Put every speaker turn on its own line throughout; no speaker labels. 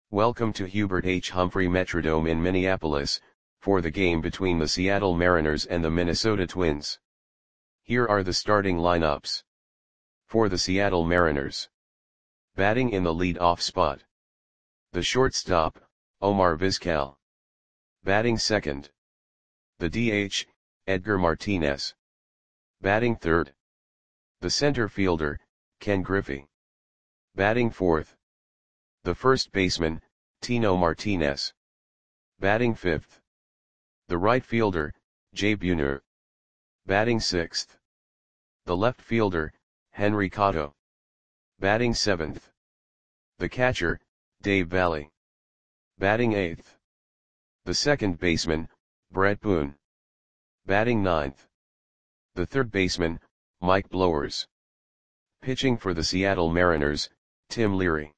Welcome to Hubert H. Humphrey Metrodome in Minneapolis, for the game between the Seattle Mariners and the Minnesota Twins. Here are the starting lineups. For the Seattle Mariners. Batting in the lead-off spot. The shortstop, Omar Vizquel. Batting second. The DH, Edgar Martinez. Batting third. The center fielder, Ken Griffey. Batting fourth. The first baseman, Tino Martinez. Batting fifth. The right fielder, Jay Buhner. Batting sixth. The left fielder, Henry Cotto. Batting seventh. The catcher, Dave Valle. Batting eighth. The second baseman, Brett Boone. Batting ninth. The third baseman, Mike Blowers. Pitching for the Seattle Mariners, Tim Leary.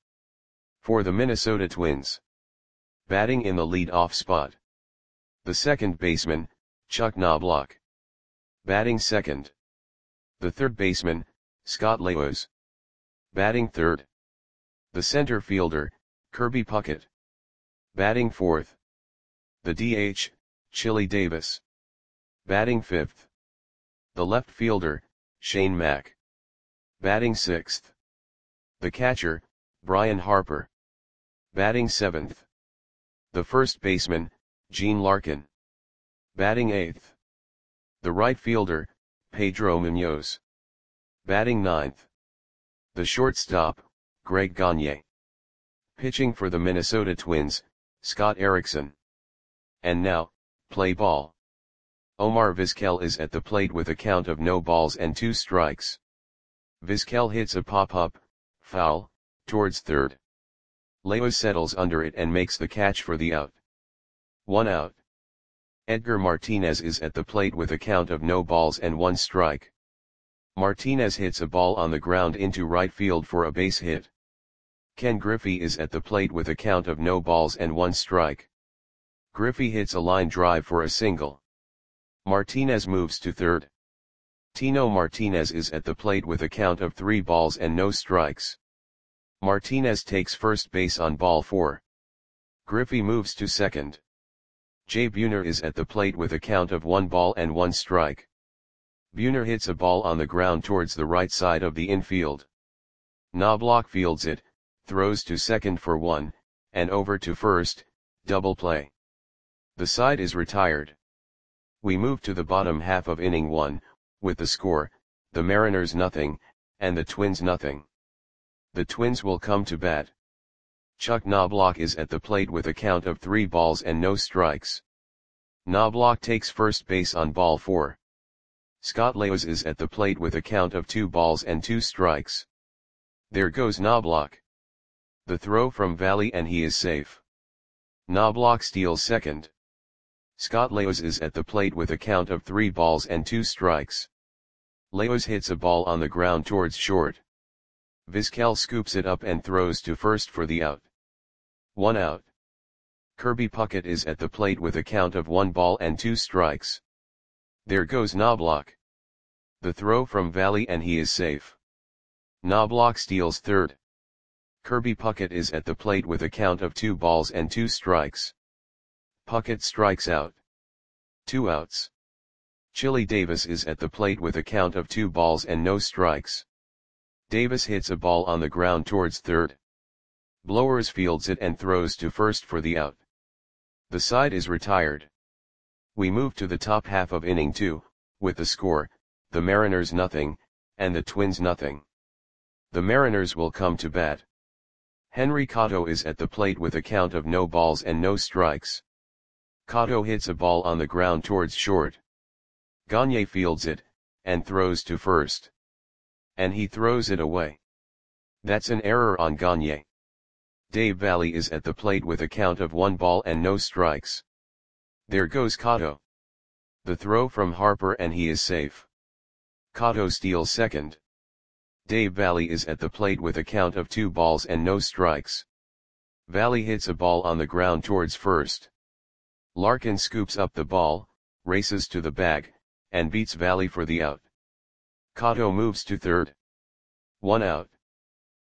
For the Minnesota Twins. Batting in the lead-off spot. The second baseman, Chuck Knobloch. Batting second. The third baseman, Scott Laos. Batting third. The center fielder, Kirby Puckett. Batting fourth. The DH, Chili Davis. Batting fifth. The left fielder, Shane Mack. Batting sixth. The catcher, Brian Harper. Batting seventh. The first baseman, Gene Larkin. Batting eighth. The right fielder, Pedro Munoz. Batting ninth. The shortstop, Greg Gagne. Pitching for the Minnesota Twins, Scott Erickson. And now, play ball. Omar Vizquel is at the plate with a count of no balls and 2 strikes. Vizquel hits a pop-up, foul, towards third. Laos settles under it and makes the catch for the out. 1 out. Edgar Martinez is at the plate with a count of no balls and 1 strike. Martinez hits a ball on the ground into right field for a base hit. Ken Griffey is at the plate with a count of no balls and 1 strike. Griffey hits a line drive for a single. Martinez moves to third. Tino Martinez is at the plate with a count of 3 balls and no strikes. Martinez takes first base on ball 4. Griffey moves to second. Jay Buhner is at the plate with a count of 1 ball and 1 strike. Buhner hits a ball on the ground towards the right side of the infield. Knobloch fields it, throws to second for 1, and over to first, double play. The side is retired. We move to the bottom half of inning 1, with the score, the Mariners nothing, and the Twins nothing. The Twins will come to bat. Chuck Knobloch is at the plate with a count of 3 balls and no strikes. Knobloch takes first base on ball 4. Scott Laos is at the plate with a count of 2 balls and 2 strikes. There goes Knobloch. The throw from Valle and he is safe. Knobloch steals second. Scott Laos is at the plate with a count of 3 balls and 2 strikes. Laos hits a ball on the ground towards short. Vizquel scoops it up and throws to first for the out. 1 out. Kirby Puckett is at the plate with a count of 1 ball and 2 strikes. There goes Knobloch. The throw from Valle and he is safe. Knobloch steals third. Kirby Puckett is at the plate with a count of 2 balls and 2 strikes. Puckett strikes out. 2 outs. Chili Davis is at the plate with a count of 2 balls and no strikes. Davis hits a ball on the ground towards third. Blowers fields it and throws to first for the out. The side is retired. We move to the top half of inning 2, with the score, the Mariners nothing, and the Twins nothing. The Mariners will come to bat. Henry Cotto is at the plate with a count of no balls and no strikes. Cotto hits a ball on the ground towards short. Gagne fields it, and throws to first. And he throws it away. That's an error on Gagne. Dave Valle is at the plate with a count of 1 ball and no strikes. There goes Cotto. The throw from Harper and he is safe. Cotto steals second. Dave Valle is at the plate with a count of 2 balls and no strikes. Valle hits a ball on the ground towards first. Larkin scoops up the ball, races to the bag, and beats Valle for the out. Cotto moves to third. 1 out.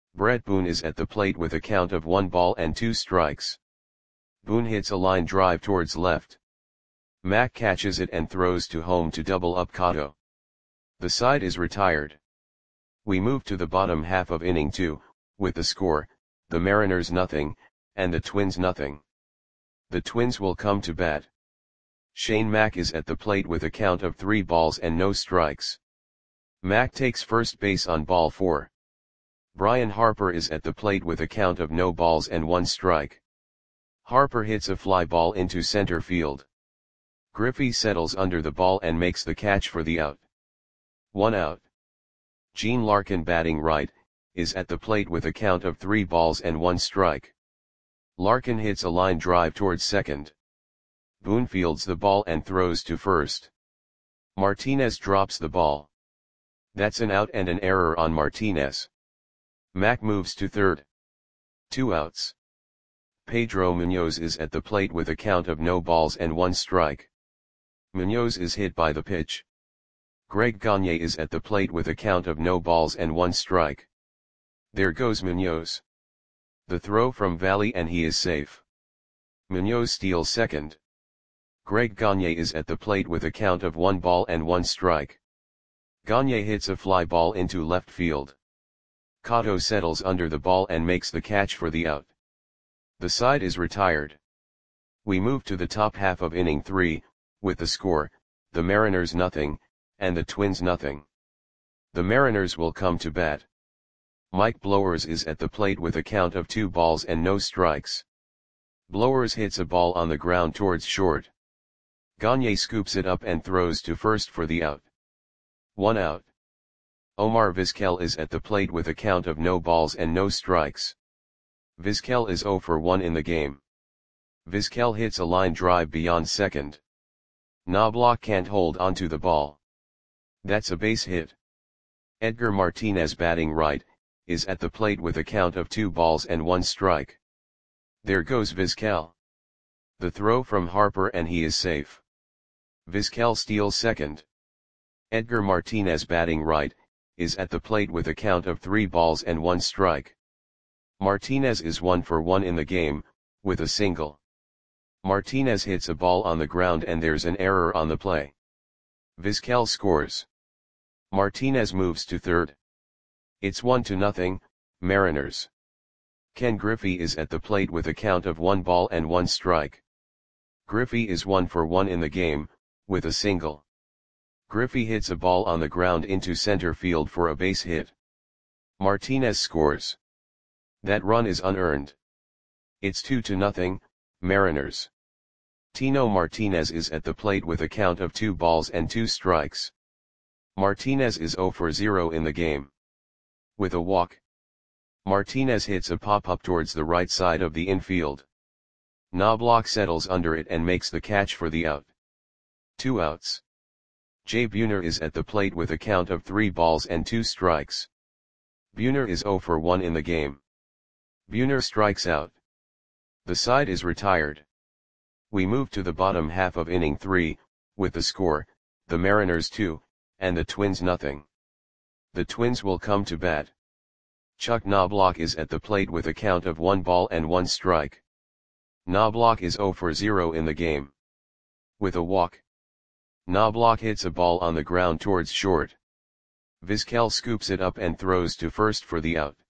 Brett Boone is at the plate with a count of 1 ball and 2 strikes. Boone hits a line drive towards left. Mack catches it and throws to home to double up Cotto. The side is retired. We move to the bottom half of inning 2, with the score, the Mariners nothing, and the Twins nothing. The Twins will come to bat. Shane Mack is at the plate with a count of 3 balls and no strikes. Mack takes first base on ball 4. Brian Harper is at the plate with a count of no balls and 1 strike. Harper hits a fly ball into center field. Griffey settles under the ball and makes the catch for the out. 1 out. Gene Larkin, batting right, is at the plate with a count of 3 balls and 1 strike. Larkin hits a line drive towards second. Boone fields the ball and throws to first. Martinez drops the ball. That's an out and an error on Martinez. Mack moves to third. 2 outs. Pedro Munoz is at the plate with a count of no balls and 1 strike. Munoz is hit by the pitch. Greg Gagne is at the plate with a count of no balls and 1 strike. There goes Munoz. The throw from Valley and he is safe. Munoz steals second. Greg Gagne is at the plate with a count of 1 ball and 1 strike. Gagne hits a fly ball into left field. Cotto settles under the ball and makes the catch for the out. The side is retired. We move to the top half of inning 3, with the score, the Mariners nothing, and the Twins nothing. The Mariners will come to bat. Mike Blowers is at the plate with a count of 2 balls and no strikes. Blowers hits a ball on the ground towards short. Gagne scoops it up and throws to first for the out. 1 out. Omar Vizquel is at the plate with a count of no balls and no strikes. Vizquel is 0 for 1 in the game. Vizquel hits a line drive beyond second. Knobloch can't hold onto the ball. That's a base hit. Edgar Martinez, batting right, is at the plate with a count of 2 balls and 1 strike. There goes Vizquel. The throw from Harper and he is safe. Vizquel steals second. Edgar Martinez, batting right, is at the plate with a count of 3 balls and 1 strike. Martinez is 1 for 1 in the game, with a single. Martinez hits a ball on the ground and there's an error on the play. Vizquel scores. Martinez moves to third. It's 1-0, Mariners. Ken Griffey is at the plate with a count of 1 ball and 1 strike. Griffey is 1 for 1 in the game, with a single. Griffey hits a ball on the ground into center field for a base hit. Martinez scores. That run is unearned. It's 2-0, Mariners. Tino Martinez is at the plate with a count of 2 balls and 2 strikes. Martinez is 0 for 0 in the game. With a walk. Martinez hits a pop-up towards the right side of the infield. Knobloch settles under it and makes the catch for the out. 2 outs. Jay Buhner is at the plate with a count of 3 balls and 2 strikes. Buhner is 0 for 1 in the game. Buhner strikes out. The side is retired. We move to the bottom half of inning 3, with the score, the Mariners 2, and the Twins nothing. The Twins will come to bat. Chuck Knobloch is at the plate with a count of 1 ball and 1 strike. Knobloch is 0 for 0 in the game. With a walk. Knobloch hits a ball on the ground towards short. Vizquel scoops it up and throws to first for the out.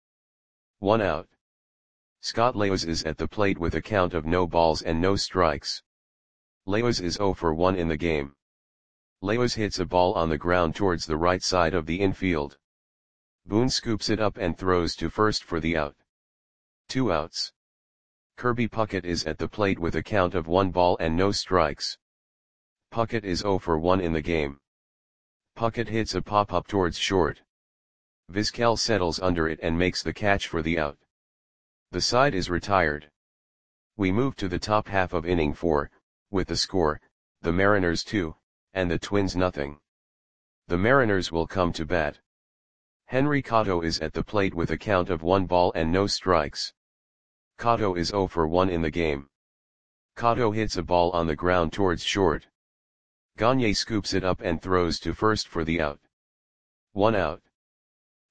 1 out. Scott Leos is at the plate with a count of no balls and no strikes. Leos is 0 for 1 in the game. Leos hits a ball on the ground towards the right side of the infield. Boone scoops it up and throws to first for the out. 2 outs. Kirby Puckett is at the plate with a count of 1 ball and no strikes. Puckett is 0 for 1 in the game. Puckett hits a pop-up towards short. Vizquel settles under it and makes the catch for the out. The side is retired. We move to the top half of inning 4, with the score, the Mariners 2, and the Twins nothing. The Mariners will come to bat. Henry Cotto is at the plate with a count of 1 ball and no strikes. Cotto is 0 for 1 in the game. Cotto hits a ball on the ground towards short. Gagne scoops it up and throws to first for the out. 1 out.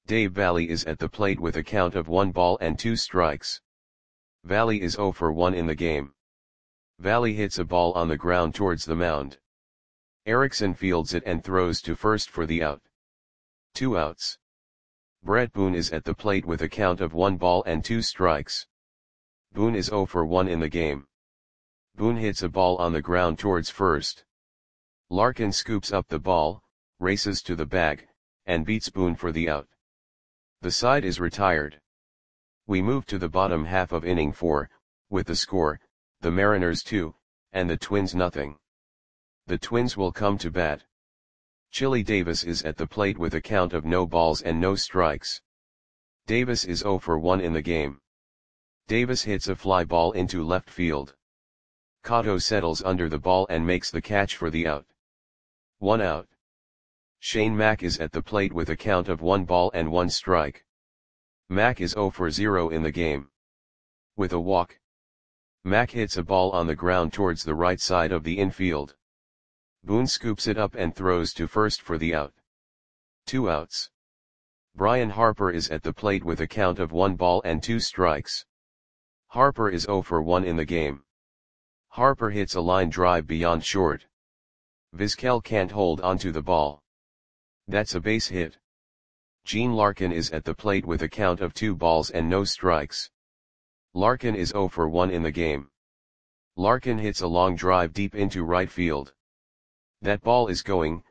Dave Valley is at the plate with a count of 1 ball and 2 strikes. Valley is 0 for 1 in the game. Valley hits a ball on the ground towards the mound. Erickson fields it and throws to first for the out. 2 outs. Brett Boone is at the plate with a count of 1 ball and 2 strikes. Boone is 0 for 1 in the game. Boone hits a ball on the ground towards first. Larkin scoops up the ball, races to the bag, and beats Boone for the out. The side is retired. We move to the bottom half of inning 4, with the score, the Mariners 2, and the Twins nothing. The Twins will come to bat. Chili Davis is at the plate with a count of no balls and no strikes. Davis is 0 for 1 in the game. Davis hits a fly ball into left field. Cotto settles under the ball and makes the catch for the out. 1 out. Shane Mack is at the plate with a count of 1 ball and 1 strike. Mack is 0 for 0 in the game. With a walk, Mack hits a ball on the ground towards the right side of the infield. Boone scoops it up and throws to first for the out. 2 outs. Brian Harper is at the plate with a count of 1 ball and 2 strikes. Harper is 0 for 1 in the game. Harper hits a line drive beyond short. Vizquel can't hold onto the ball. That's a base hit. Gene Larkin is at the plate with a count of 2 balls and no strikes. Larkin is 0 for 1 in the game. Larkin hits a long drive deep into right field. That ball is gone.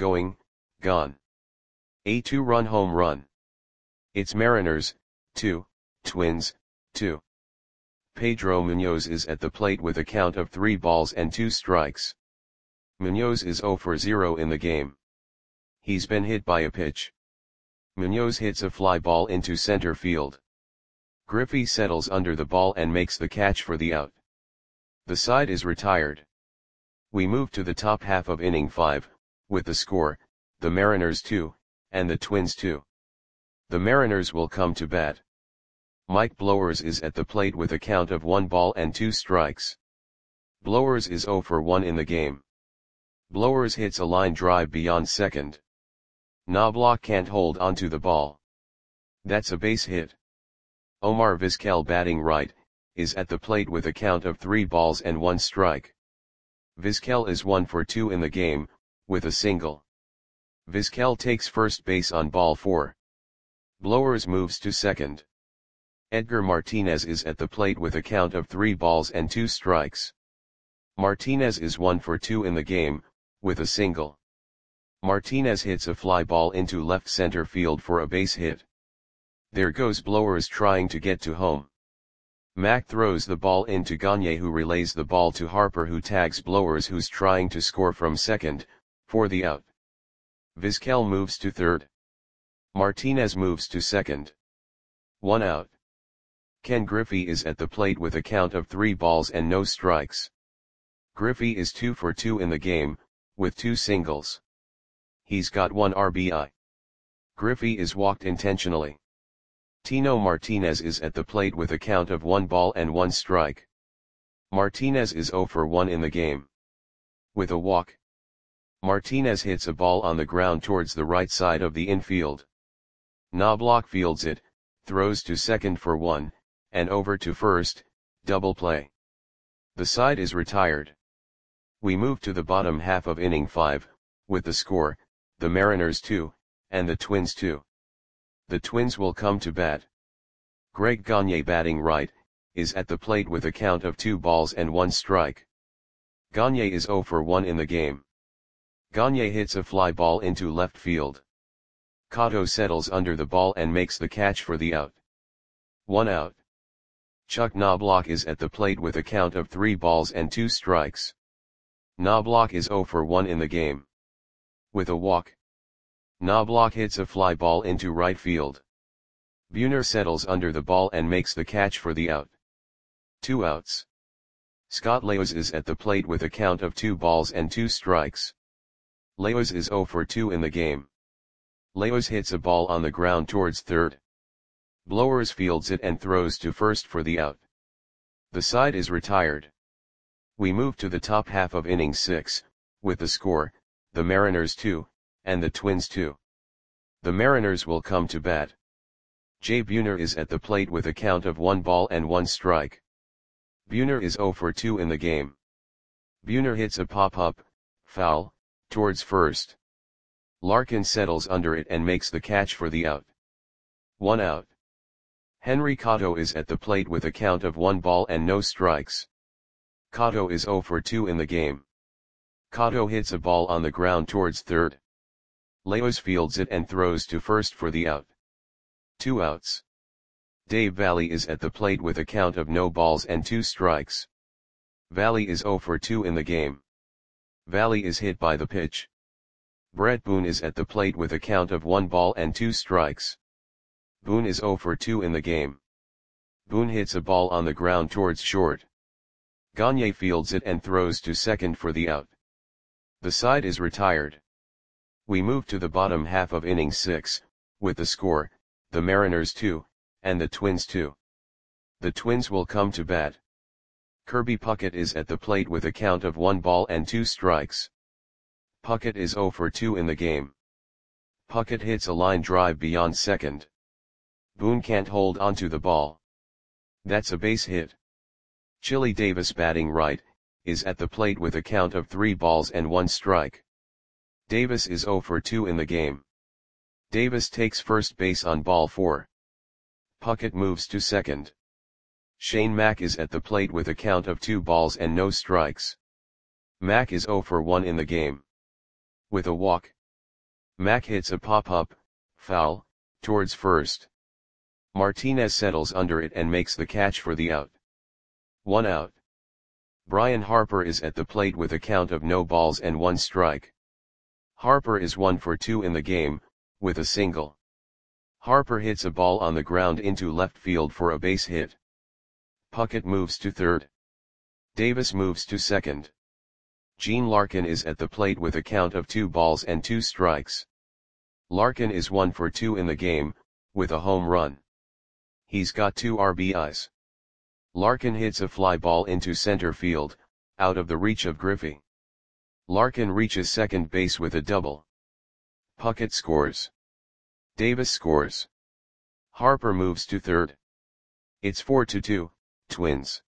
A 2-run home run. It's Mariners, 2, Twins, 2. Pedro Munoz is at the plate with a count of 3 balls and 2 strikes. Munoz is 0 for 0 in the game. He's been hit by a pitch. Munoz hits a fly ball into center field. Griffey settles under the ball and makes the catch for the out. The side is retired. We move to the top half of inning 5, with the score, the Mariners 2, and the Twins 2. The Mariners will come to bat. Mike Blowers is at the plate with a count of 1 ball and 2 strikes. Blowers is 0 for 1 in the game. Blowers hits a line drive beyond second. Knobloch can't hold onto the ball. That's a base hit. Omar Vizquel, batting right, is at the plate with a count of 3 balls and 1 strike. Vizquel is 1 for 2 in the game, with a single. Vizquel takes first base on ball 4. Blowers moves to second. Edgar Martinez is at the plate with a count of 3 balls and 2 strikes. Martinez is 1 for 2 in the game, with a single. Martinez hits a fly ball into left center field for a base hit. There goes Blowers trying to get to home. Mack throws the ball into Gagne, who relays the ball to Harper, who tags Blowers, who's trying to score from second, for the out. Vizquel moves to third. Martinez moves to second. 1 out. Ken Griffey is at the plate with a count of 3 balls and no strikes. Griffey is 2 for 2 in the game, with 2 singles. He's got 1 RBI. Griffey is walked intentionally. Tino Martinez is at the plate with a count of 1 ball and 1 strike. Martinez is 0 for 1 in the game. With a walk, Martinez hits a ball on the ground towards the right side of the infield. Knobloch fields it, throws to second for 1, and over to first, double play. The side is retired. We move to the bottom half of inning 5, with the score, the Mariners 2, and the Twins 2. The Twins will come to bat. Greg Gagne, batting right, is at the plate with a count of 2 balls and 1 strike. Gagne is 0 for 1 in the game. Gagne hits a fly ball into left field. Cotto settles under the ball and makes the catch for the out. 1 out. Chuck Knobloch is at the plate with a count of 3 balls and 2 strikes. Knobloch is 0 for 1 in the game. With a walk, Knobloch hits a fly ball into right field. Buhner settles under the ball and makes the catch for the out. 2 outs. Scott Leos is at the plate with a count of 2 balls and 2 strikes. Leos is 0 for 2 in the game. Leos hits a ball on the ground towards third. Blowers fields it and throws to first for the out. The side is retired. We move to the top half of inning 6, with the score, the Mariners 2, and the Twins 2. The Mariners will come to bat. Jay Buhner is at the plate with a count of 1 ball and 1 strike. Buhner is 0 for 2 in the game. Buhner hits a pop-up, foul, towards first. Larkin settles under it and makes the catch for the out. 1 out. Henry Cotto is at the plate with a count of 1 ball and no strikes. Cotto is 0 for 2 in the game. Cotto hits a ball on the ground towards third. Leos fields it and throws to first for the out. 2 outs. Dave Valle is at the plate with a count of no balls and 2 strikes. Valle is 0 for 2 in the game. Valle is hit by the pitch. Brett Boone is at the plate with a count of 1 ball and 2 strikes. Boone is 0 for 2 in the game. Boone hits a ball on the ground towards short. Gagne fields it and throws to second for the out. The side is retired. We move to the bottom half of inning 6, with the score, the Mariners 2, and the Twins 2. The Twins will come to bat. Kirby Puckett is at the plate with a count of 1 ball and 2 strikes. Puckett is 0 for 2 in the game. Puckett hits a line drive beyond second. Boone can't hold onto the ball. That's a base hit. Chili Davis, batting right, is at the plate with a count of 3 balls and 1 strike. Davis is 0 for 2 in the game. Davis takes first base on ball 4. Puckett moves to second. Shane Mack is at the plate with a count of 2 balls and no strikes. Mack is 0 for 1 in the game. With a walk, Mack hits a pop-up, foul, towards first. Martinez settles under it and makes the catch for the out. 1 out. Brian Harper is at the plate with a count of no balls and 1 strike. Harper is 1 for 2 in the game, with a single. Harper hits a ball on the ground into left field for a base hit. Puckett moves to third. Davis moves to second. Gene Larkin is at the plate with a count of 2 balls and 2 strikes. Larkin is 1 for 2 in the game, with a home run. He's got 2 RBIs. Larkin hits a fly ball into center field, out of the reach of Griffey. Larkin reaches second base with a double. Puckett scores. Davis scores. Harper moves to third. It's 4-2, Twins.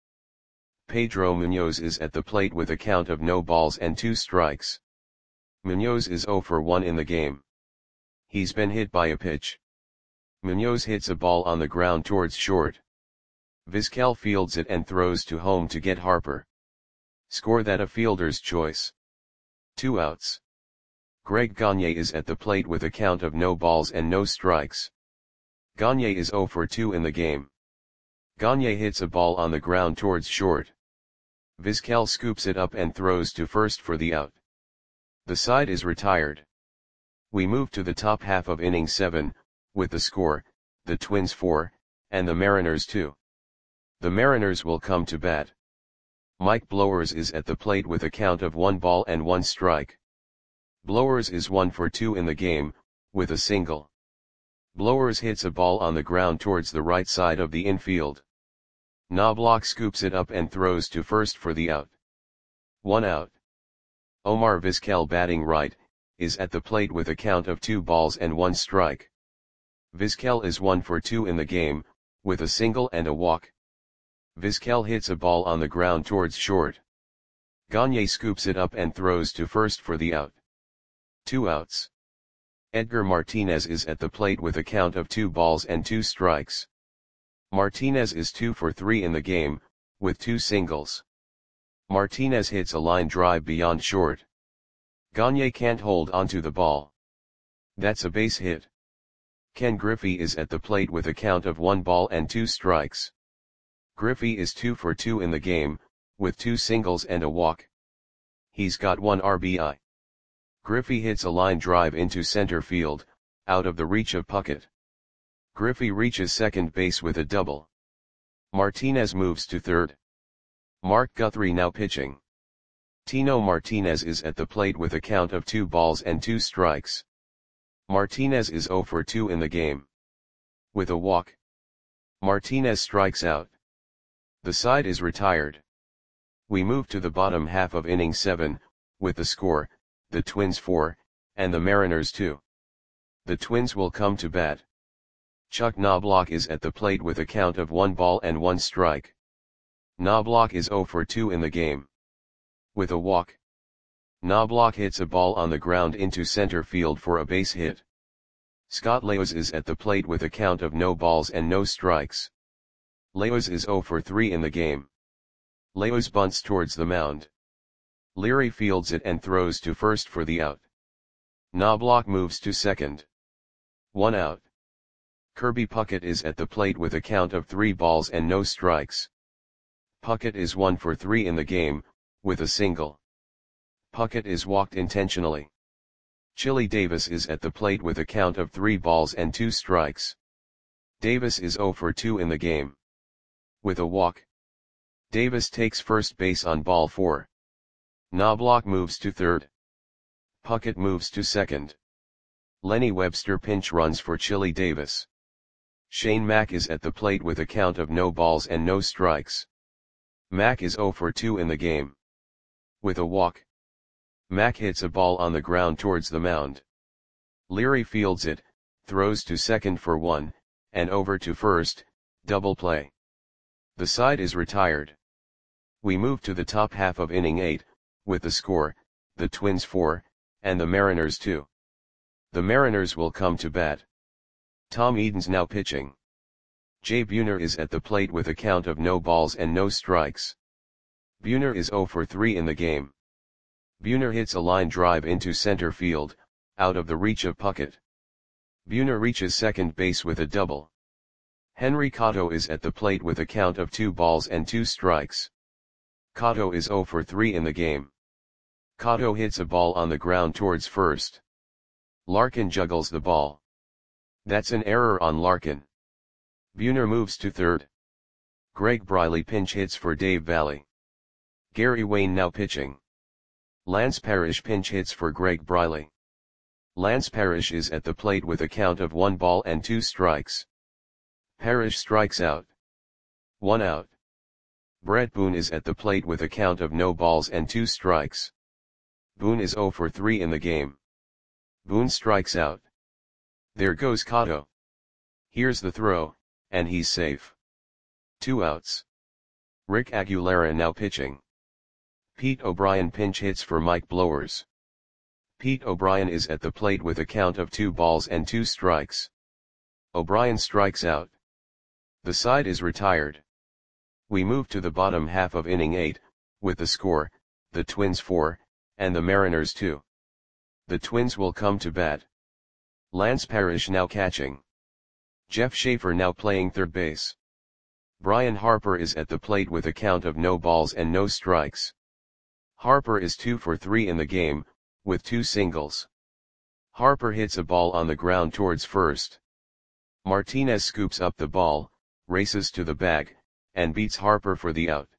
Pedro Munoz is at the plate with a count of no balls and 2 strikes. Munoz is 0 for 1 in the game. He's been hit by a pitch. Munoz hits a ball on the ground towards short. Vizquel fields it and throws to home to get Harper. Score that a fielder's choice. 2 outs. Greg Gagne is at the plate with a count of no balls and no strikes. Gagne is 0 for 2 in the game. Gagne hits a ball on the ground towards short. Vizquel scoops it up and throws to first for the out. The side is retired. We move to the top half of inning 7, with the score, the Twins 4, and the Mariners 2. The Mariners will come to bat. Mike Blowers is at the plate with a count of 1 ball and 1 strike. Blowers is 1 for 2 in the game, with a single. Blowers hits a ball on the ground towards the right side of the infield. Knobloch scoops it up and throws to first for the out. 1 out. Omar Vizquel, batting right, is at the plate with a count of 2 balls and 1 strike. Vizquel is 1 for 2 in the game, with a single and a walk. Vizquel hits a ball on the ground towards short. Gagne scoops it up and throws to first for the out. 2 outs. Edgar Martinez is at the plate with a count of 2 balls and 2 strikes. Martinez is 2 for 3 in the game, with 2 singles. Martinez hits a line drive beyond short. Gagne can't hold onto the ball. That's a base hit. Ken Griffey is at the plate with a count of 1 ball and 2 strikes. Griffey is 2 for 2 in the game, with 2 singles and a walk. He's got 1 RBI. Griffey hits a line drive into center field, out of the reach of Puckett. Griffey reaches second base with a double. Martinez moves to third. Mark Guthrie now pitching. Tino Martinez is at the plate with a count of 2 balls and 2 strikes. Martinez is 0 for 2 in the game. With a walk, Martinez strikes out. The side is retired. We move to the bottom half of inning 7, with the score, the Twins 4, and the Mariners 2. The Twins will come to bat. Chuck Knobloch is at the plate with a count of 1 ball and 1 strike. Knobloch is 0 for 2 in the game. With a walk. Knobloch hits a ball on the ground into center field for a base hit. Scott Leos is at the plate with a count of no balls and no strikes. Leos is 0 for 3 in the game. Leos bunts towards the mound. Leary fields it and throws to first for the out. Knobloch moves to second. 1 out. Kirby Puckett is at the plate with a count of 3 balls and no strikes. Puckett is 1 for 3 in the game, with a single. Puckett is walked intentionally. Chili Davis is at the plate with a count of 3 balls and 2 strikes. Davis is 0 for 2 in the game. With a walk. Davis takes first base on ball 4. Knobloch moves to third. Puckett moves to second. Lenny Webster pinch runs for Chili Davis. Shane Mack is at the plate with a count of no balls and no strikes. Mack is 0 for 2 in the game. With a walk. Mack hits a ball on the ground towards the mound. Leary fields it, throws to second for 1, and over to first, double play. The side is retired. We move to the top half of inning 8, with the score, the Twins 4, and the Mariners 2. The Mariners will come to bat. Tom Edens now pitching. Jay Buhner is at the plate with a count of no balls and no strikes. Buhner is 0 for 3 in the game. Buhner hits a line drive into center field, out of the reach of Puckett. Buhner reaches second base with a double. Henry Cotto is at the plate with a count of 2 balls and 2 strikes. Cotto is 0 for 3 in the game. Cotto hits a ball on the ground towards first. Larkin juggles the ball. That's an error on Larkin. Buhner moves to third. Greg Briley pinch hits for Dave Valley. Gary Wayne now pitching. Lance Parrish pinch hits for Greg Briley. Lance Parrish is at the plate with a count of 1 ball and 2 strikes. Parrish strikes out. 1 out. Brett Boone is at the plate with a count of no balls and 2 strikes. Boone is 0 for 3 in the game. Boone strikes out. There goes Cotto. Here's the throw, and he's safe. 2 outs. Rick Aguilera now pitching. Pete O'Brien pinch hits for Mike Blowers. Pete O'Brien is at the plate with a count of 2 balls and 2 strikes. O'Brien strikes out. The side is retired. We move to the bottom half of inning 8, with the score, the Twins 4, and the Mariners 2. The Twins will come to bat. Lance Parrish now catching. Jeff Schaefer now playing third base. Brian Harper is at the plate with a count of no balls and no strikes. Harper is 2 for 3 in the game, with 2 singles. Harper hits a ball on the ground towards first. Martinez scoops up the ball, races to the bag, and beats Harper for the out.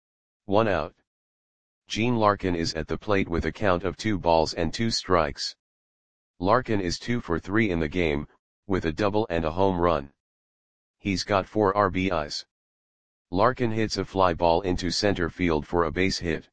1 out. Gene Larkin is at the plate with a count of 2 balls and 2 strikes. Larkin is 2 for 3 in the game, with a double and a home run. He's got 4 RBIs. Larkin hits a fly ball into center field for a base hit.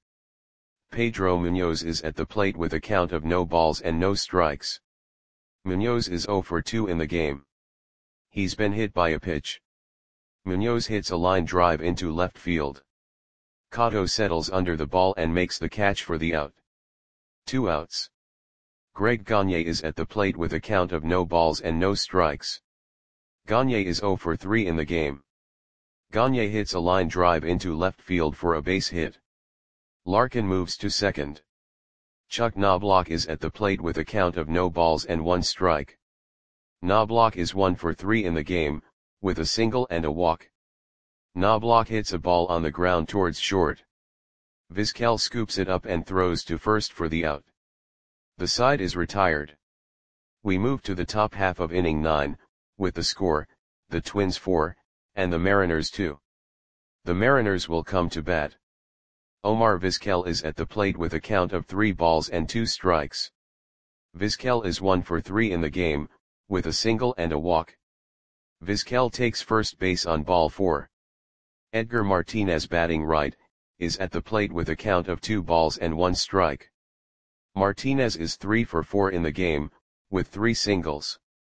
Pedro Munoz is at the plate with a count of no balls and no strikes. Munoz is 0 for 2 in the game. He's been hit by a pitch. Munoz hits a line drive into left field. Cotto settles under the ball and makes the catch for the out. 2 outs. Greg Gagne is at the plate with a count of no balls and no strikes. Gagne is 0 for 3 in the game. Gagne hits a line drive into left field for a base hit. Larkin moves to second. Chuck Knobloch is at the plate with a count of no balls and 1 strike. Knobloch is 1 for 3 in the game, with a single and a walk. Knobloch hits a ball on the ground towards short. Vizquel scoops it up and throws to first for the out. The side is retired. We move to the top half of inning 9, with the score, the Twins 4, and the Mariners 2. The Mariners will come to bat. Omar Vizquel is at the plate with a count of 3 balls and 2 strikes. Vizquel is 1 for 3 in the game, with a single and a walk. Vizquel takes first base on ball 4. Edgar Martinez batting right, is at the plate with a count of 2 balls and 1 strike. Martinez is 3 for 4 in the game, with 3 singles.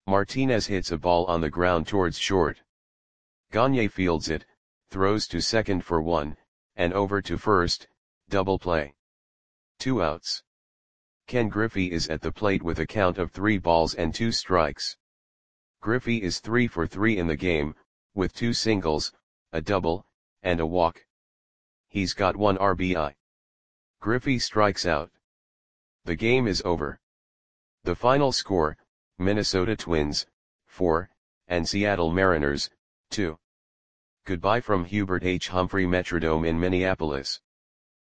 Martinez hits a ball on the ground towards short. Gagne fields it, throws to second for 1, and over to first, double play. 2 outs. Ken Griffey is at the plate with a count of 3 balls and 2 strikes. Griffey is 3 for 3 in the game, with 2 singles, a double, and a walk. He's got 1 RBI. Griffey strikes out. The game is over. The final score, Minnesota Twins, 4, and Seattle Mariners, 2. Goodbye from Hubert H. Humphrey Metrodome in Minneapolis.